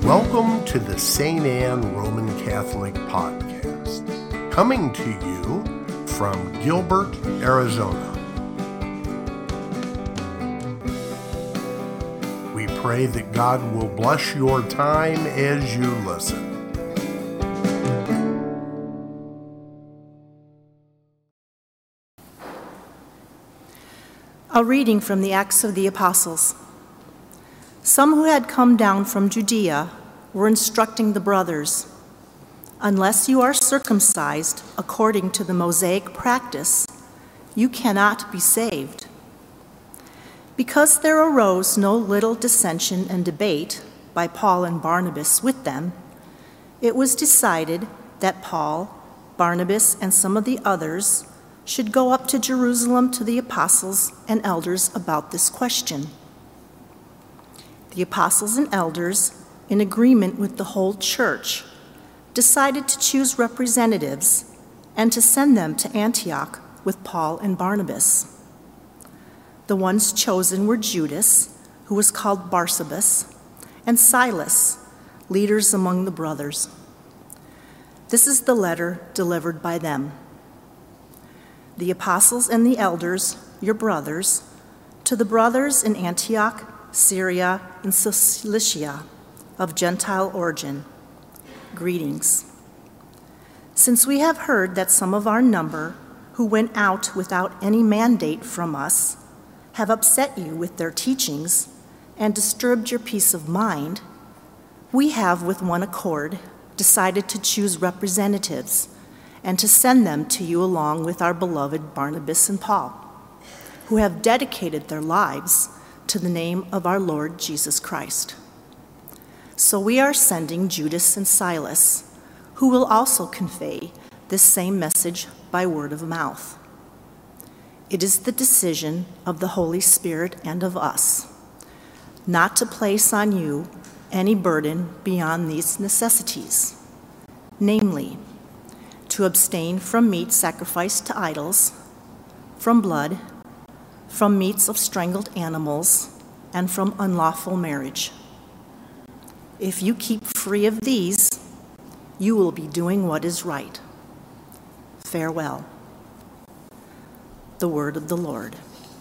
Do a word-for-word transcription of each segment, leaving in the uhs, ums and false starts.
Welcome to the Saint Anne Roman Catholic Podcast, coming to you from Gilbert, Arizona. We pray that God will bless your time as you listen. A reading from the Acts of the Apostles. Some who had come down from Judea were instructing the brothers, "Unless you are circumcised according to the Mosaic practice, you cannot be saved." Because there arose no little dissension and debate by Paul and Barnabas with them, it was decided that Paul, Barnabas, and some of the others should go up to Jerusalem to the apostles and elders about this question. The apostles and elders, in agreement with the whole church, decided to choose representatives and to send them to Antioch with Paul and Barnabas. The ones chosen were Judas, who was called Barsabas, and Silas, leaders among the brothers. This is the letter delivered by them. The apostles and the elders, your brothers, to the brothers in Antioch, Syria, and Cilicia, of Gentile origin, greetings. Since we have heard that some of our number, who went out without any mandate from us, have upset you with their teachings and disturbed your peace of mind, we have with one accord decided to choose representatives and to send them to you along with our beloved Barnabas and Paul, who have dedicated their lives to the name of our Lord Jesus Christ. So we are sending Judas and Silas, who will also convey this same message by word of mouth. It is the decision of the Holy Spirit and of us not to place on you any burden beyond these necessities, namely, to abstain from meat sacrificed to idols, from blood, from meats of strangled animals, and from unlawful marriage. If you keep free of these, you will be doing what is right. Farewell. The word of the Lord.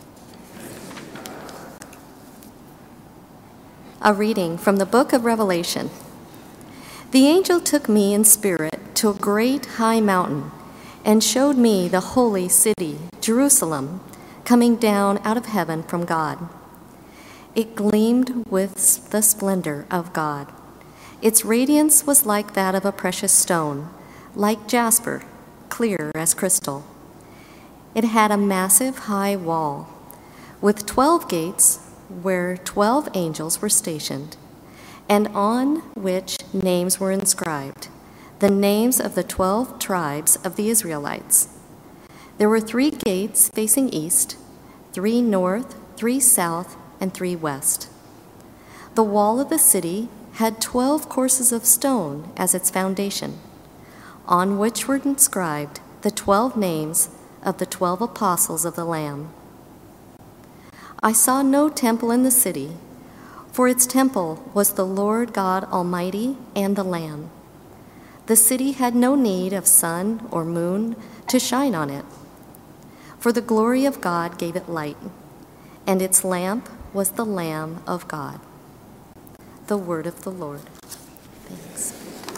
A reading from the book of Revelation. The angel took me in spirit to a great high mountain and showed me the holy city, Jerusalem, coming down out of heaven from God. It gleamed with the splendor of God. Its radiance was like that of a precious stone, like jasper, clear as crystal. It had a massive high wall, with twelve gates where twelve angels were stationed, and on which names were inscribed, the names of the twelve tribes of the Israelites. There were three gates facing east, three north, three south, and three west. The wall of the city had twelve courses of stone as its foundation, on which were inscribed the twelve names of the twelve apostles of the Lamb. I saw no temple in the city, for its temple was the Lord God Almighty and the Lamb. The city had no need of sun or moon to shine on it, for the glory of God gave it light, and its lamp was the Lamb of God. The word of the Lord. Thanks.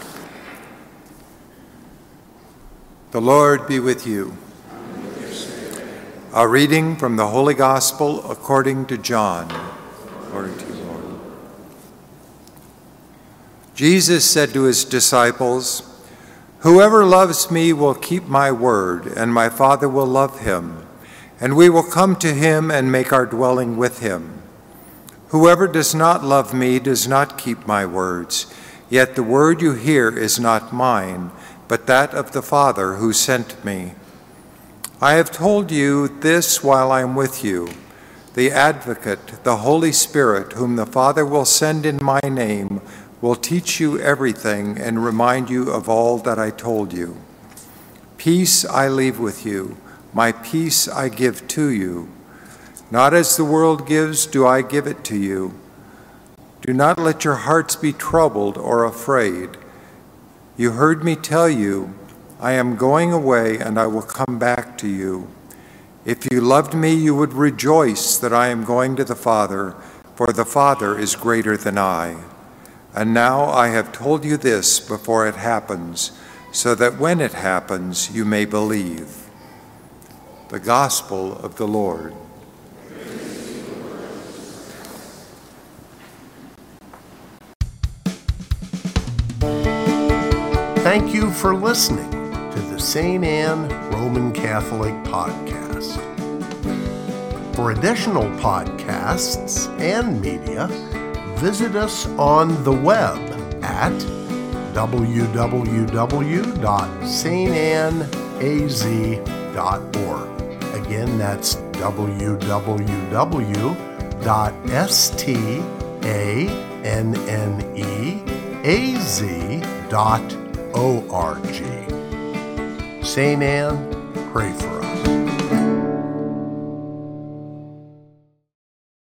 The Lord be with you. A reading from the Holy Gospel according to John. Glory to you, Lord. Jesus said to his disciples, "Whoever loves me will keep my word, and my Father will love him, and we will come to him and make our dwelling with him. Whoever does not love me does not keep my words, yet the word you hear is not mine, but that of the Father who sent me. I have told you this while I am with you. The Advocate, the Holy Spirit, whom the Father will send in my name, will teach you everything and remind you of all that I told you. Peace I leave with you, my peace I give to you. Not as the world gives do I give it to you. Do not let your hearts be troubled or afraid. You heard me tell you, I am going away and I will come back to you. If you loved me, you would rejoice that I am going to the Father, for the Father is greater than I. And now I have told you this before it happens, so that when it happens, you may believe. The Gospel of the Lord. Thank you for listening to the Saint Anne Roman Catholic Podcast. For additional podcasts and media, visit us on the web at w w w dot saint anne a z dot org. Again, that's w w w dot saint anne a z dot org. Saint Anne, pray for us.